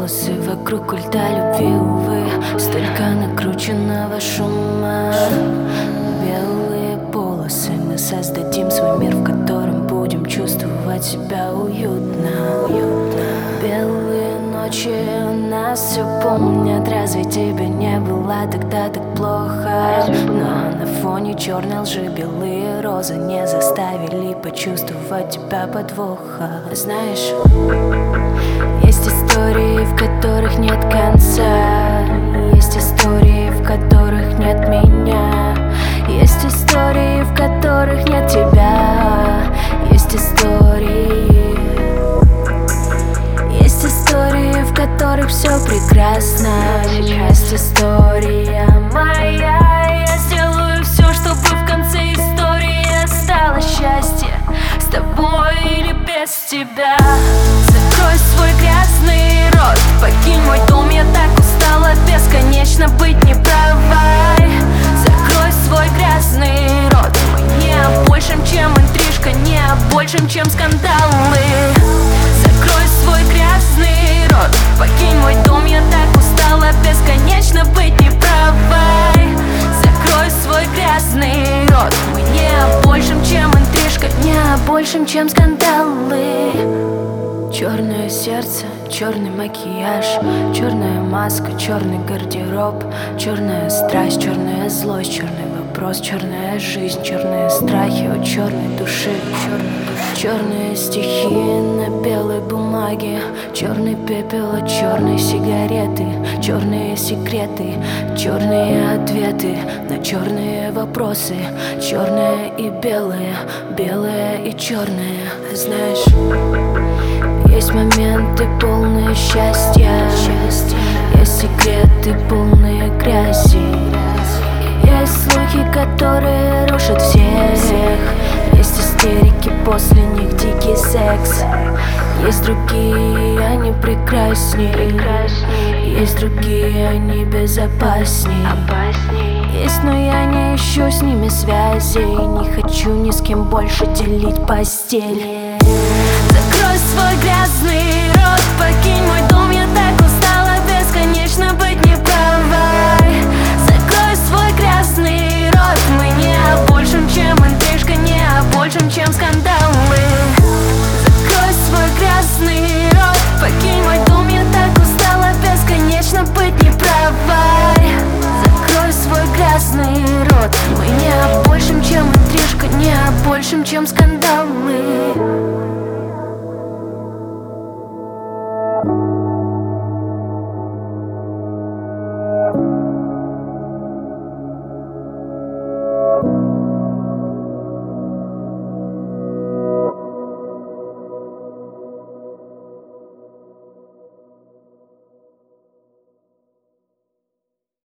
волосы вокруг культа любви, увы. Столько накрученного шума. Белые полосы. Мы создадим свой мир, в котором будем чувствовать себя уютно. Белые ночи у нас все помнят. Разве тебе не было тогда так плохо? Но на фоне черной лжи белые розы не заставили почувствовать тебя подвоха. Знаешь, есть истории, в которых нет конца. Есть истории, в которых нет меня. Есть истории, в которых нет тебя. Есть истории, в которых все прекрасно. Есть история моя. Я сделаю все, чтобы в конце истории осталось счастье. С тобой или без тебя. Закрой свой грязный рот, покинь мой дом. Я так устала бесконечно быть неправой. Закрой свой грязный рот. Мы не о большем, чем интрижка, не о большем, чем скандалы. Закрой свой грязный рот, покинь мой дом. Я так устала бесконечно быть неправой. Закрой свой грязный рот. Мы не о большем, чем интрижка, не о большем, чем скандалы. Черное сердце, черный макияж, черная маска, черный гардероб, черная страсть, черная злость, черный вопрос, черная жизнь, черные страхи у черной души, черные стихи на белой бумаге, черный пепел от черной сигареты, черные секреты, черные ответы на черные вопросы, черное и белое, белое и черное. Знаешь, есть моменты полные счастья, есть секреты полные грязи, есть слухи, которые рушат всех, есть истерики, после них дикий секс. Есть другие, они прекрасней, есть другие, они безопасней. Есть, но я не ищу с ними связей, не хочу ни с кем больше делить постель. Закрой свой грязный рот, покинь мой дом. Я так устала бесконечно быть неправой. Закрой свой грязный рот. Мы не о большем, чем интрижка, не о большем, чем скандалы. Закрой свой грязный рот, покинь мой дом. Я так устала бесконечно быть неправой. Закрой свой грязный рот. Мы не о большем, чем интрижка, не о большем, чем скандал.